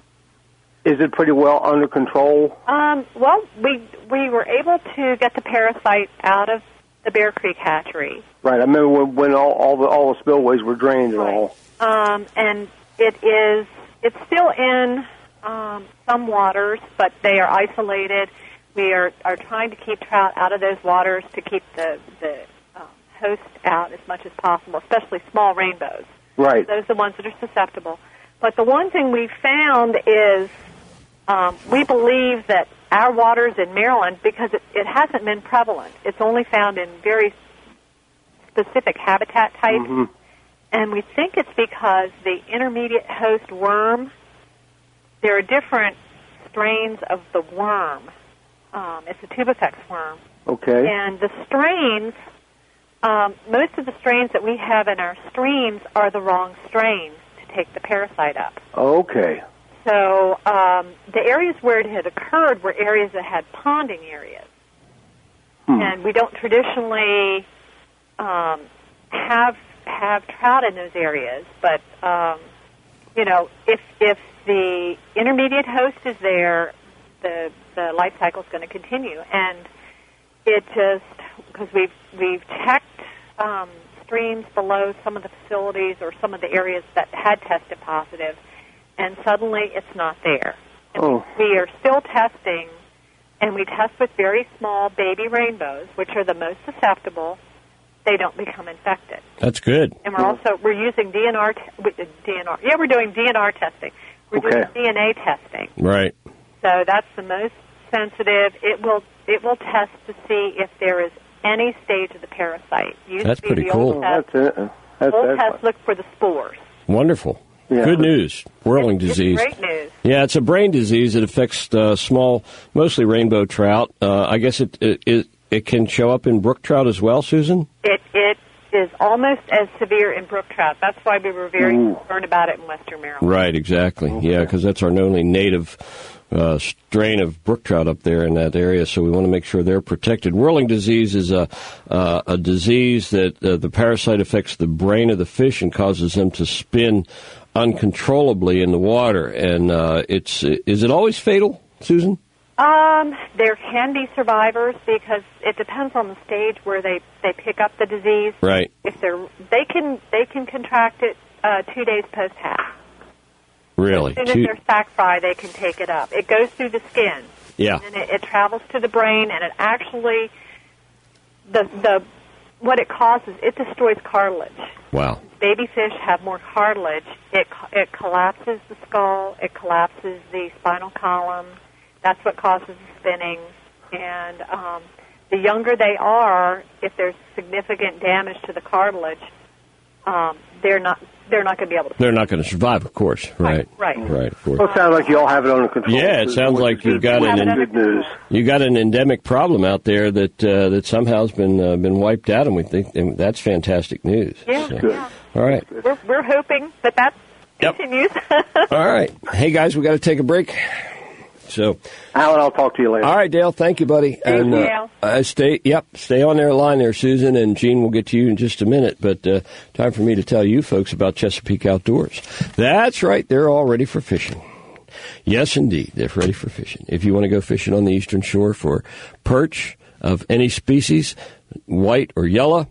it pretty well under control? Um, well, we we were able to get the parasite out of the Bear Creek hatchery. Right. I remember when, when all, all the all the spillways were drained and Right. all. Um, and it is it's still in um, some waters, but they are isolated. We are, are trying to keep trout out of those waters to keep the the um, host out as much as possible, especially small rainbows. Right. Those are the ones that are susceptible. But the one thing we found is um, we believe that our waters in Maryland, because it, it hasn't been prevalent, it's only found in very specific habitat types, Mm-hmm. and we think it's because the intermediate host worm, there are different strains of the worm. Um, it's a tubifax worm. Okay. And the strains, um, most of the strains that we have in our streams are the wrong strains to take the parasite up. Okay. So um, the areas where it had occurred were areas that had ponding areas. Hmm. And we don't traditionally um, have have trout in those areas, but um, you know, if if the intermediate host is there, the the life cycle is going to continue, and it just because we've we've checked um, streams below some of the facilities or some of the areas that had tested positive, and suddenly it's not there. And Oh. we are still testing, and we test with very small baby rainbows, which are the most susceptible. They don't become infected. That's good. And we're also we're using D N R, t- with the D N R. Yeah, we're doing D N R testing. We're Okay. doing D N A testing. Right. So that's the most sensitive. It will it will test to see if there is any stage of the parasite. Used That's to be pretty the cool. Old Oh, test, that's it. That's, old that's test look for the spores. Wonderful. Yeah. Good news. Whirling It's- disease. It's great news. Yeah, it's a brain disease that affects uh, small, mostly rainbow trout. Uh, I guess it, it it it can show up in brook trout as well, Susan. It it is almost as severe in brook trout. That's why we were very Ooh. concerned about it in Western Maryland. Right, exactly. Yeah, because that's our only native uh, strain of brook trout up there in that area, so we want to make sure they're protected. Whirling disease is a uh, a disease that uh, the parasite affects the brain of the fish and causes them to spin uncontrollably in the water. And uh, it's is it always fatal, Susan? Um, there can be survivors because it depends on the stage where they, they pick up the disease. Right. If they're they can they can contract it uh, two days post hatch. Really? As soon as Two- they're sac fry, they can take it up. It goes through the skin. Yeah. And it, it travels to the brain, and it actually the the what it causes it destroys cartilage. Wow. Baby fish have more cartilage. It it collapses the skull. It collapses the spinal column. That's what causes the spinning. And um, the younger they are, if there's significant damage to the cartilage, um, they're not they're not going to be able to. They're not going to survive, of course. Right. Right. Right. Of course. Well, it sounds like you all have it under control. Yeah, it sounds which like is you've good- got which an is good news. You got an endemic problem out there that uh, that somehow has been uh, been wiped out, and we think and that's fantastic news. Yeah. So, yeah. all right. We're we're hoping that that Yep. continues. All right. Hey guys, we got to take a break. So, Alan, I'll talk to you later. all right, Dale. Thank you, buddy. Thank and, you, uh, Dale. Uh, stay. Yep. Stay on their line there, Susan, and Gene will get to you in just a minute. But uh, time for me to tell you folks about Chesapeake Outdoors. That's right. They're all ready for fishing. Yes, indeed. They're ready for fishing. If you want to go fishing on the Eastern Shore for perch of any species, white or yellow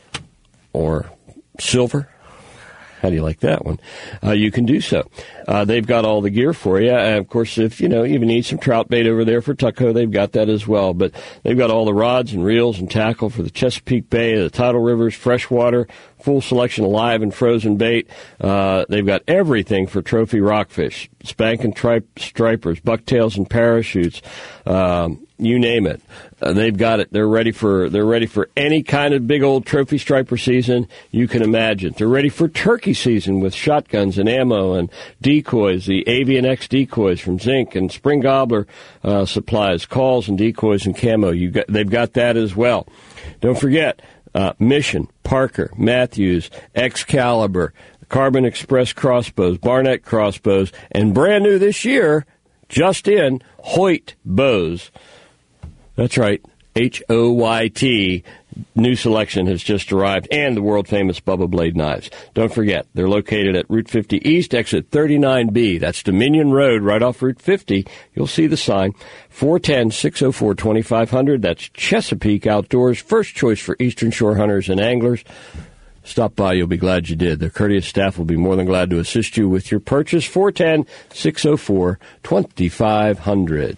or silver, how do you like that one? Uh, you can do so. Uh, they've got all the gear for you. And of course, if you know you need some trout bait over there for Tuckahoe, they've got that as well. But they've got all the rods and reels and tackle for the Chesapeake Bay, the tidal rivers, freshwater, full selection of live and frozen bait. Uh, they've got everything for trophy rockfish, spank and tripe stripers, bucktails and parachutes. Um, you name it. Uh, they've got it. They're ready for they're ready for any kind of big old trophy striper season you can imagine. They're ready for turkey season with shotguns and ammo and decoys, the Avian X decoys from Zink, and Spring Gobbler uh, supplies, calls and decoys and camo. You got, they've got that as well. Don't forget uh, Mission, Parker, Matthews, Excalibur, Carbon Express crossbows, Barnett crossbows, and brand new this year, just in, Hoyt bows. That's right, H O Y T. New selection has just arrived, and the world-famous Bubba Blade knives. Don't forget, they're located at Route fifty East, exit thirty-nine B. That's Dominion Road, right off Route fifty. You'll see the sign. four one zero, six oh four, two five zero zero. That's Chesapeake Outdoors, first choice for Eastern Shore hunters and anglers. Stop by. You'll be glad you did. Their courteous staff will be more than glad to assist you with your purchase. four one zero, six oh four, two five zero zero.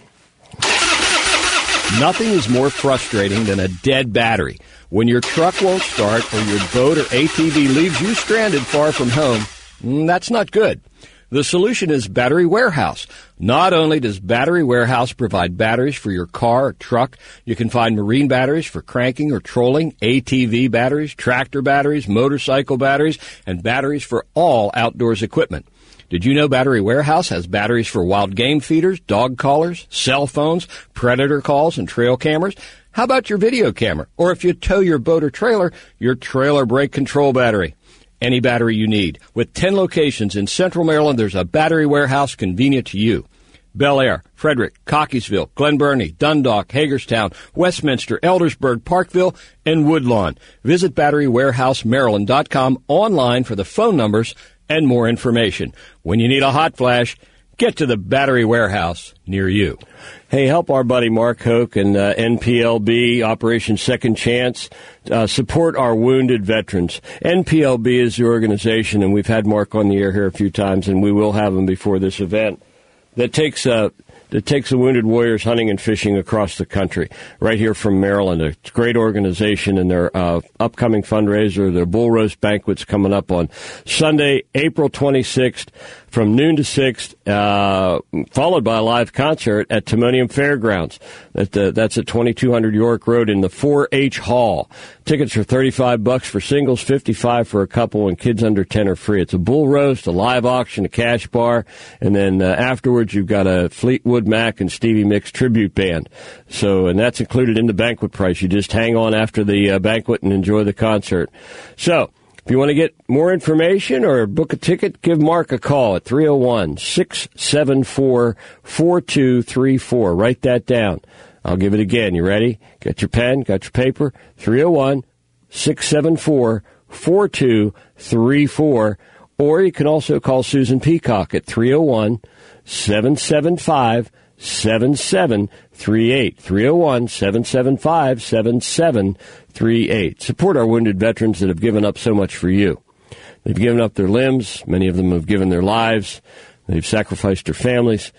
Nothing is more frustrating than a dead battery. When your truck won't start or your boat or A T V leaves you stranded far from home, that's not good. The solution is Battery Warehouse. Not only does Battery Warehouse provide batteries for your car or truck, you can find marine batteries for cranking or trolling, A T V batteries, tractor batteries, motorcycle batteries, and batteries for all outdoors equipment. Did you know Battery Warehouse has batteries for wild game feeders, dog collars, cell phones, predator calls, and trail cameras? How about your video camera? Or if you tow your boat or trailer, your trailer brake control battery. Any battery you need. With ten locations in Central Maryland, there's a Battery Warehouse convenient to you. Bel Air, Frederick, Cockeysville, Glen Burnie, Dundalk, Hagerstown, Westminster, Eldersburg, Parkville, and Woodlawn. Visit battery warehouse maryland dot com online for the phone numbers and more information. When you need a hot flash, get to the Battery Warehouse near you. Hey, help our buddy Mark Hoke and uh, N P L B, Operation Second Chance, uh, support our wounded veterans. N P L B is the organization, and we've had Mark on the air here a few times, and we will have him before this event, that takes uh, that takes the wounded warriors hunting and fishing across the country, right here from Maryland. A great organization, and their uh, upcoming fundraiser, their Bull Roast Banquet's coming up on Sunday, April twenty-sixth, from noon to six, uh, followed by a live concert at Timonium Fairgrounds. That, uh, that's at twenty-two hundred York Road in the four H Hall. Tickets are thirty-five bucks for singles, fifty-five for a couple, and kids under ten are free. It's a bull roast, a live auction, a cash bar, and then uh, afterwards you've got a Fleetwood Mac and Stevie Nicks tribute band. So, and that's included in the banquet price. You just hang on after the uh, banquet and enjoy the concert. So, if you want to get more information or book a ticket, give Mark a call at three oh one, six seven four, four two three four. Write that down. I'll give it again. You ready? Got your pen? Got your paper? three oh one, six seven four, four two three four. Or you can also call Susan Peacock at three oh one, seven seven five, seven seven three eight. three oh one, seven seven five, seven seven three eight. Support our wounded veterans that have given up so much for you. They've given up their limbs. Many of them have given their lives. They've sacrificed their families.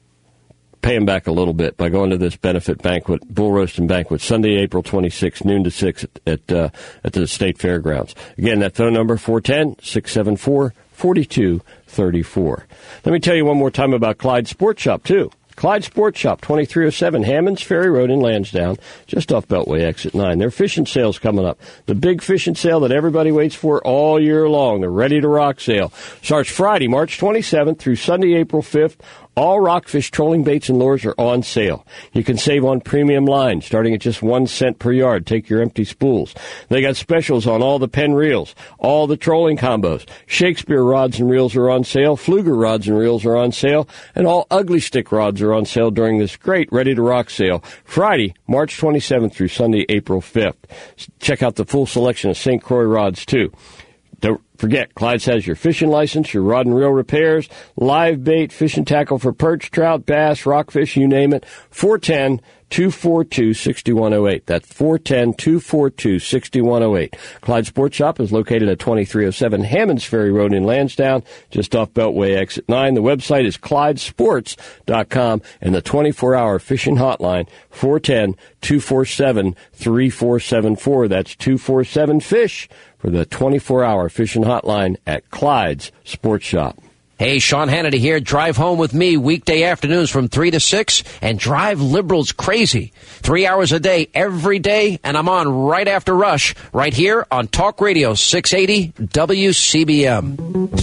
Pay them back a little bit by going to this benefit banquet, Bull Roast and Banquet, Sunday, April twenty-sixth, noon to six at at, uh, at the State Fairgrounds. Again, that phone number, four one zero, six seven four, four two three four. Let me tell you one more time about Clyde Sports Shop, too. Clyde Sports Shop, twenty-three oh seven Hammonds Ferry Road in Lansdowne, just off Beltway Exit nine. Their fishing sale's coming up. The big fishing sale that everybody waits for all year long. The Ready to Rock sale starts Friday, March twenty-seventh through Sunday, April fifth. All rockfish trolling baits and lures are on sale. You can save on premium lines, starting at just one cent per yard. Take your empty spools. They got specials on all the Penn reels, all the trolling combos. Shakespeare rods and reels are on sale. Fluger rods and reels are on sale. And all ugly stick rods are on sale during this great Ready to Rock sale. Friday, March twenty-seventh through Sunday, April fifth. Check out the full selection of Saint Croix rods, too. Don't forget, Clyde's has your fishing license, your rod and reel repairs, live bait, fishing tackle for perch, trout, bass, rockfish, you name it. four one zero, two four two, six one zero eight. That's four one zero, two four two, six one zero eight. Clyde Sports Shop is located at twenty-three oh seven Hammonds Ferry Road in Lansdowne, just off Beltway Exit nine. The website is clyde sports dot com, and the twenty-four hour fishing hotline, four one zero, two four seven, three four seven four. That's two four seven, FISH for the twenty-four hour fishing hotline at Clyde's Sports Shop. Hey, Sean Hannity here. Drive home with me weekday afternoons from three to six and drive liberals crazy. Three hours a day, every day, and I'm on right after Rush, right here on Talk Radio six eighty W C B M.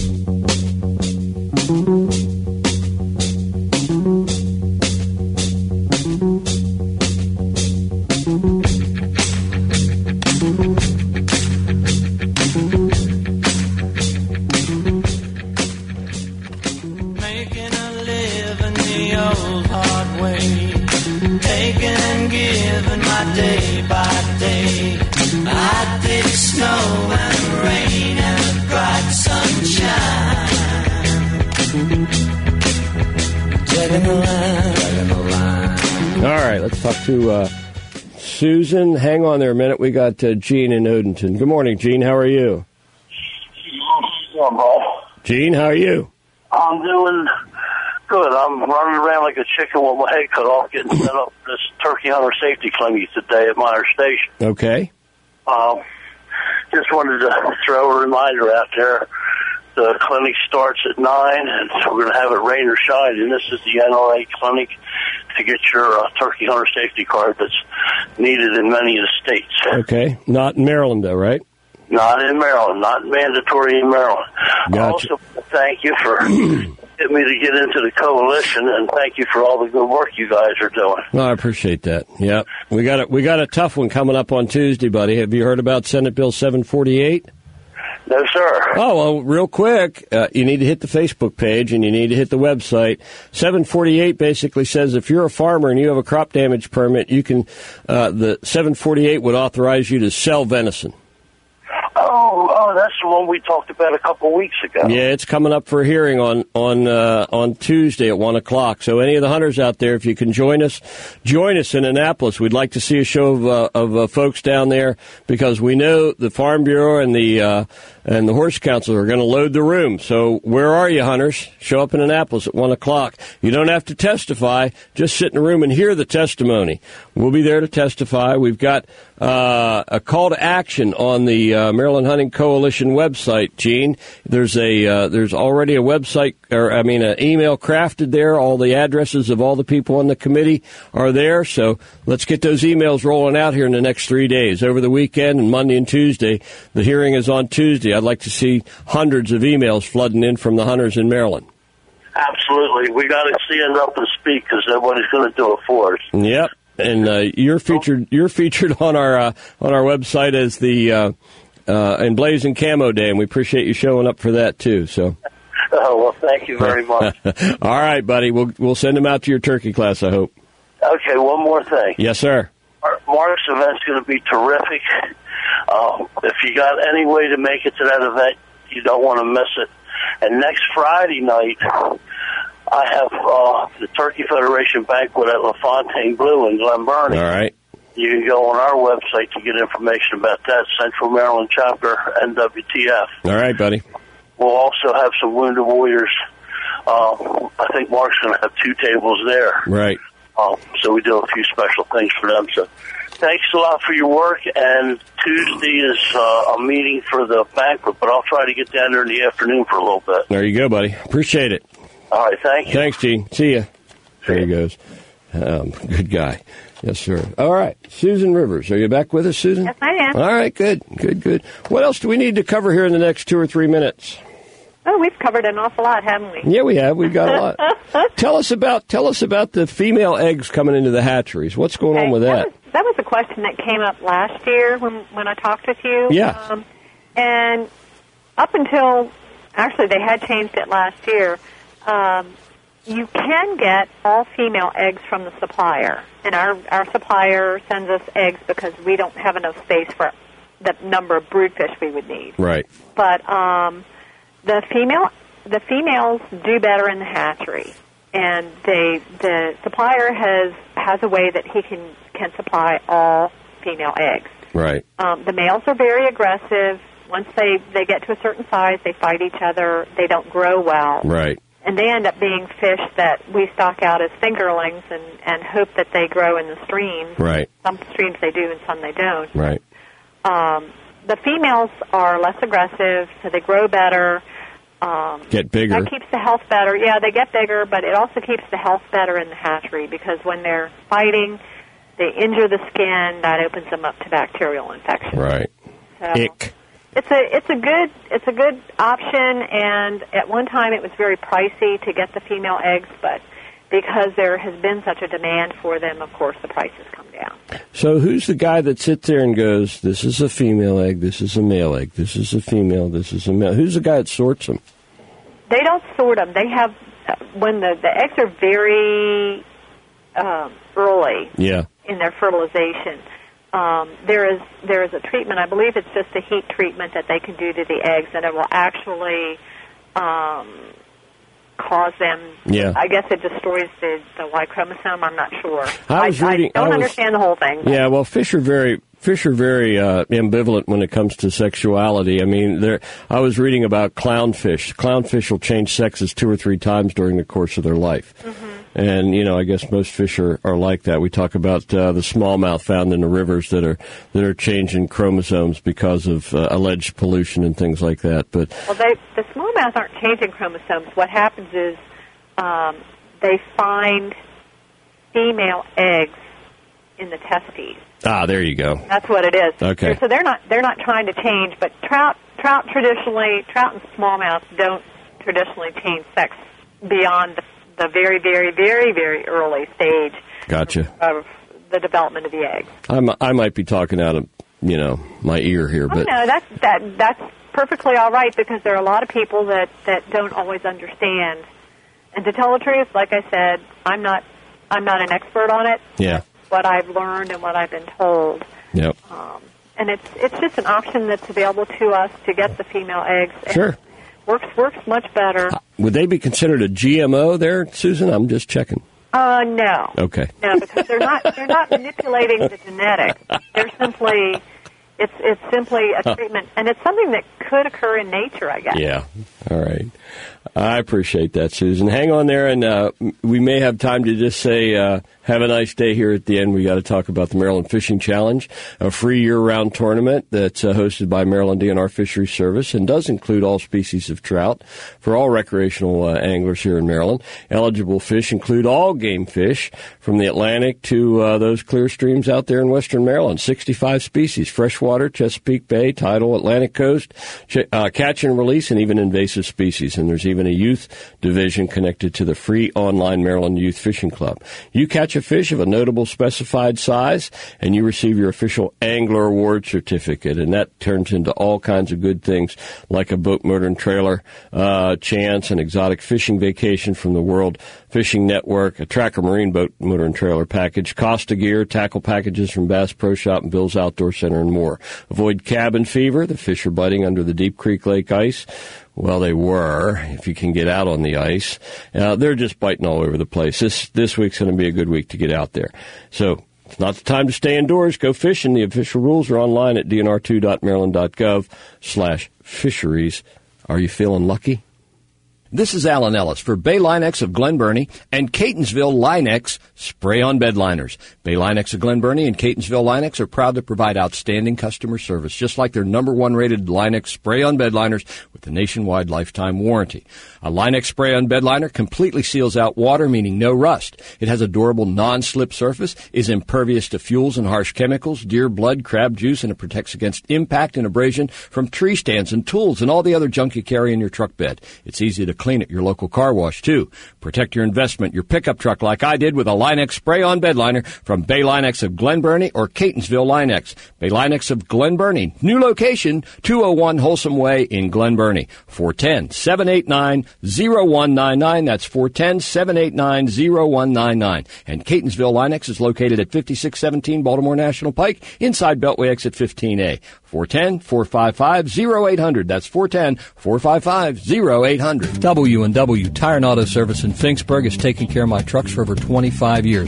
Day by day, I take snow and rain and bright sunshine. Dragging the line, dragging the line. All right, let's talk to uh, Susan. Hang on there a minute. We got uh, Gene in Odenton. Good morning, Gene. How are you? Gene, how are you? I'm doing good. I'm running around like a chicken with my head cut off, getting set up for this turkey hunter safety clinic today at Minor Station. Okay. Um, just wanted to throw a reminder out there. The clinic starts at nine, and so we're going to have it rain or shine. And this is the N R A clinic to get your uh, turkey hunter safety card that's needed in many of the states. Okay. Not in Maryland, though, right? Not in Maryland. Not mandatory in Maryland. Gotcha. Also, thank you for getting me to get into the coalition, and thank you for all the good work you guys are doing. No, I appreciate that. Yep. We got a, we got a tough one coming up on Tuesday, buddy. Have you heard about Senate Bill seven forty-eight? No, sir. Oh, well, real quick, uh, you need to hit the Facebook page and you need to hit the website. seven forty-eight basically says if you're a farmer and you have a crop damage permit, you can, uh, the seven forty-eight would authorize you to sell venison. Oh, oh, that's the one we talked about a couple weeks ago. Yeah, it's coming up for a hearing on on uh, on Tuesday at one o'clock. So any of the hunters out there, if you can join us, join us in Annapolis. We'd like to see a show of uh, of uh, folks down there because we know the Farm Bureau and the uh, and the Horse Council are going to load the room. So where are you, hunters? Show up in Annapolis at one o'clock. You don't have to testify. Just sit in a room and hear the testimony. We'll be there to testify. We've got uh, a call to action on the uh, Maryland Hunting Coalition website, Gene. There's a uh, there's already a website, or I mean, an email crafted there. All the addresses of all the people on the committee are there. So let's get those emails rolling out here in the next three days. Over the weekend and Monday and Tuesday, the hearing is on Tuesday. I'd like to see hundreds of emails flooding in from the hunters in Maryland. Absolutely. We got to stand up and speak because nobody's going to do it for us. Yep. And uh, you're featured. You're featured on our uh, on our website as the uh, uh, Emblazoned Camo Day, and we appreciate you showing up for that too. So. Oh well, thank you very much. All right, buddy. We'll we'll send them out to your turkey class, I hope. Okay. One more thing. Yes, sir. Mark's event's going to be terrific. Uh, if you got any way to make it to that event, you don't want to miss it. And next Friday night, I have uh, the Turkey Federation banquet at LaFontaine Blue in Glen Burnie. All right. You can go on our website to get information about that, Central Maryland Chapter, N W T F. All right, buddy. We'll also have some Wounded Warriors. Uh, I think Mark's going to have two tables there. Right. Uh, so we do a few special things for them. So thanks a lot for your work. And Tuesday is uh, a meeting for the banquet, but I'll try to get down there in the afternoon for a little bit. There you go, buddy. Appreciate it. All right, thank you. Thanks, Gene. See ya. There he goes. Um, good guy. Yes, sir. All right. Susan Rivers, are you back with us, Susan? Yes, I am. All right, good, good, good. What else do we need to cover here in the next two or three minutes? Oh, we've covered an awful lot, haven't we? Yeah, we have. We've got a lot. tell us about tell us about the female eggs coming into the hatcheries. What's going okay. on with that? That was, that was a question that came up last year when when I talked with you. Yeah. Um, and up until, actually, they had changed it last year. Um, you can get all female eggs from the supplier, and our our supplier sends us eggs because we don't have enough space for the number of broodfish we would need. Right. But um, the female the females do better in the hatchery, and they the supplier has has a way that he can can supply all female eggs. Right. Um, the males are very aggressive. Once they they get to a certain size, they fight each other. They don't grow well. Right. And they end up being fish that we stock out as fingerlings and, and hope that they grow in the streams. Right. Some streams they do and some they don't. Right. Um, the females are less aggressive, so they grow better. Um, Get bigger. That keeps the health better. Yeah, they get bigger, but it also keeps the health better in the hatchery because when they're fighting, they injure the skin. That opens them up to bacterial infection. Right. So Ick. It's a it's a good it's a good option. And at one time, it was very pricey to get the female eggs, but because there has been such a demand for them, of course, the prices come down. So who's the guy that sits there and goes, this is a female egg, this is a male egg, this is a female, this is a male? Who's the guy that sorts them? They don't sort them. They have, when the, the eggs are very um, early yeah. in their fertilization, um, there is there is a treatment, I believe it's just a heat treatment that they can do to the eggs, and it will actually um, cause them, yeah. I guess it destroys the, the Y chromosome, I'm not sure. I, was I, reading, I don't I was, understand the whole thing. Yeah, well, fish are very... Fish are very uh, ambivalent when it comes to sexuality. I mean, there. I was reading about clownfish. Clownfish will change sexes two or three times during the course of their life. Mm-hmm. And, you know, I guess most fish are, are like that. We talk about uh, the smallmouth found in the rivers that are that are changing chromosomes because of uh, alleged pollution and things like that. But Well, they, the smallmouth aren't changing chromosomes. What happens is um, they find female eggs in the testes. Ah, there you go. That's what it is. Okay. So they're not they're not trying to change, but trout trout traditionally trout and smallmouth don't traditionally change sex beyond the, the very very very very early stage. Gotcha. Of the development of the egg. I'm, I might be talking out of you know my ear here, but oh, no, that's that that's perfectly all right because there are a lot of people that that don't always understand. And to tell the truth, like I said, I'm not I'm not an expert on it. Yeah. What I've learned and what I've been told. Yep. Um, and it's it's just an option that's available to us to get the female eggs. And sure. Works works much better. Would they be considered a G M O there, Susan? I'm just checking. Uh, no. Okay. No, because they're not they're not manipulating the genetics. They're simply it's it's simply a treatment, and it's something that could occur in nature, I guess. Yeah. All right. I appreciate that, Susan. Hang on there, and uh, we may have time to just say uh, have a nice day here at the end. We got to talk about the Maryland Fishing Challenge, a free year-round tournament that's uh, hosted by Maryland D N R Fisheries Service and does include all species of trout for all recreational uh, anglers here in Maryland. Eligible fish include all game fish from the Atlantic to uh, those clear streams out there in western Maryland. sixty-five species, freshwater, Chesapeake Bay, tidal, Atlantic coast, ch- uh, catch and release, and even invasive species. And there's even a youth division connected to the free online Maryland Youth Fishing Club. You catch a fish of a notable specified size, and you receive your official Angler Award certificate, and that turns into all kinds of good things, like a boat, motor, and trailer uh, chance, an exotic fishing vacation from the World Fishing Network, a Tracker Marine boat, motor, and trailer package, Costa gear, tackle packages from Bass Pro Shop and Bill's Outdoor Center, and more. Avoid cabin fever. The fish are biting under the Deep Creek Lake ice. Well, they were, if you can get out on the ice. Uh, they're just biting all over the place. This this week's going to be a good week to get out there. So it's not the time to stay indoors. Go fishing. The official rules are online at d n r two dot maryland dot gov slash fisheries. Are you feeling lucky? This is Alan Ellis for Bay Linex of Glen Burnie and Catonsville Linex spray-on bed liners. Bay Linex of Glen Burnie and Catonsville Linex are proud to provide outstanding customer service, just like their number one rated Linex spray-on bed liners with a nationwide lifetime warranty. A Linex spray-on bed liner completely seals out water, meaning no rust. It has a durable non-slip surface, is impervious to fuels and harsh chemicals, deer blood, crab juice, and it protects against impact and abrasion from tree stands and tools and all the other junk you carry in your truck bed. It's easy to clean at your local car wash, too. Protect your investment, your pickup truck, like I did with a Linex spray-on bed liner from Bay Linex of Glen Burnie or Catonsville Linex. Bay Linex of Glen Burnie. New location, two oh one Wholesome Way in Glen Burnie. four one zero, seven eight nine, zero one nine nine. That's four one zero, seven eight nine, zero one nine nine. And Catonsville Linex is located at fifty-six seventeen Baltimore National Pike, inside Beltway exit fifteen A. four one zero, four five five, zero eight zero zero. That's four one zero, four five five, zero eight zero zero. W and W Tire and Auto Service in Finksburg has taken care of my trucks for over twenty-five years.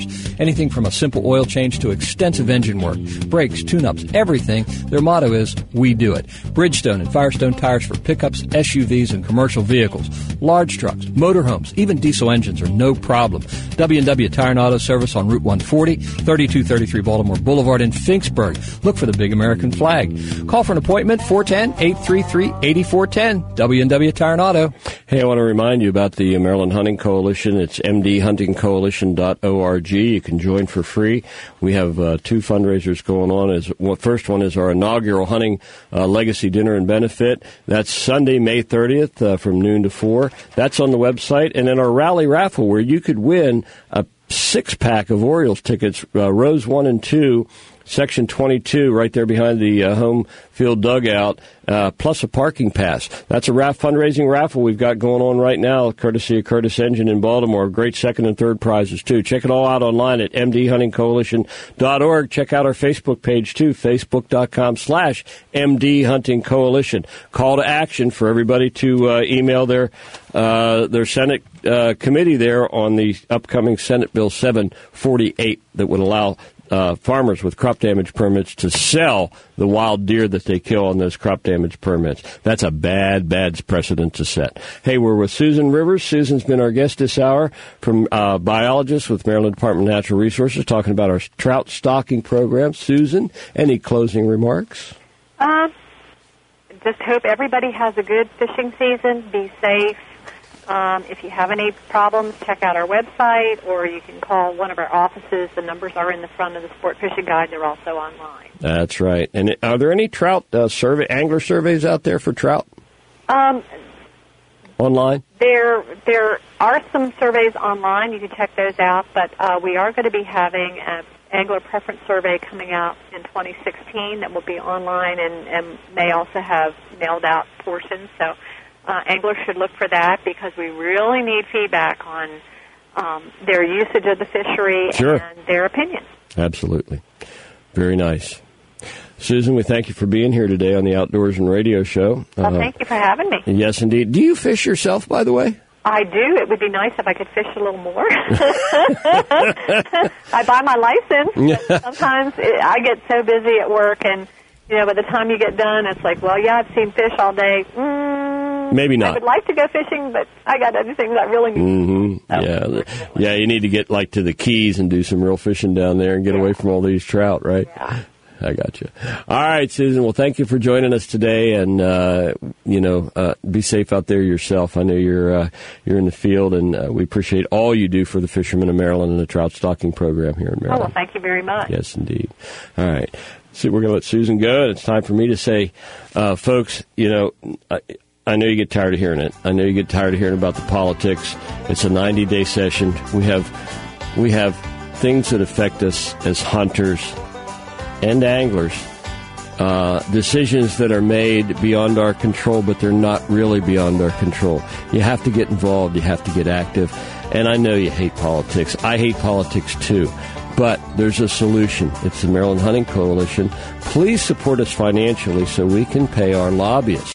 Anything from a simple oil change to extensive engine work, brakes, tune-ups, everything. Their motto is, we do it. Bridgestone and Firestone tires for pickups, S U Vs, and commercial vehicles. Large trucks, motorhomes, even diesel engines are no problem. W and W Tire and Auto Service on Route one forty, thirty-two thirty-three Baltimore Boulevard in Finksburg. Look for the big American flag. Call for an appointment, four one zero, eight three three, eight four one zero. W and W Tire and Auto. Hey, I want to remind you about the Maryland Hunting Coalition. It's m d hunting coalition dot org. You can join for free. We have uh, two fundraisers going on. As well, first one is our inaugural Hunting uh, Legacy Dinner and Benefit. That's Sunday, May thirtieth uh, from noon to four. That's on the website. And then our Rally Raffle, where you could win a six-pack of Orioles tickets, uh, rows one and two, Section twenty-two, right there behind the uh, home field dugout, uh, plus a parking pass. That's a raff- fundraising raffle we've got going on right now, courtesy of Curtis Engine in Baltimore. Great second and third prizes, too. Check it all out online at m d hunting coalition dot org. Check out our Facebook page, too, facebook.com slash mdhuntingcoalition. Call to action for everybody to uh, email their uh, their Senate uh, committee there on the upcoming Senate Bill seven forty-eight that would allow Uh, farmers with crop damage permits to sell the wild deer that they kill on those crop damage permits. That's a bad, bad precedent to set. Hey, we're with Susan Rivers. Susan's been our guest this hour, from uh, biologist with Maryland Department of Natural Resources, talking about our trout stocking program. Susan, any closing remarks? Uh, just hope everybody has a good fishing season. Be safe. Um, if you have any problems, check out our website, or you can call one of our offices. The numbers are in the front of the Sport Fishing Guide. They're also online. That's right. And are there any trout uh, survey angler surveys out there for trout? Um, online? There, there are some surveys online. You can check those out. But uh, we are going to be having an angler preference survey coming out in twenty sixteen that will be online and, and may also have mailed out portions. So. Uh, anglers should look for that, because we really need feedback on um, their usage of the fishery sure. and their opinion. Absolutely. Very nice. Susan, we thank you for being here today on the Outdoors and Radio Show. Well, uh, thank you for having me. Yes, indeed. Do you fish yourself, by the way? I do. It would be nice if I could fish a little more. I buy my license. Sometimes it, I get so busy at work, and you know, by the time you get done, it's like, well, yeah, I've seen fish all day. Mm, Maybe not. I would like to go fishing, but I got other things I really need. Mm-hmm. Yeah, yeah. You need to get like to the Keys and do some real fishing down there and get yeah. away from all these trout, right? Yeah. I got you. All right, Susan. Well, thank you for joining us today, and uh, you know, uh, be safe out there yourself. I know you're uh, you're in the field, and uh, we appreciate all you do for the fishermen of Maryland and the trout stocking program here in Maryland. Oh, well, thank you very much. Yes, indeed. All right. So we're going to let Susan go, and it's time for me to say, uh, folks, you know, I, I know you get tired of hearing it. I know you get tired of hearing about the politics. It's a ninety-day session. We have we have things that affect us as hunters and anglers, uh, decisions that are made beyond our control, but they're not really beyond our control. You have to get involved. You have to get active. And I know you hate politics. I hate politics, too. But there's a solution. It's the Maryland Hunting Coalition. Please support us financially so we can pay our lobbyists.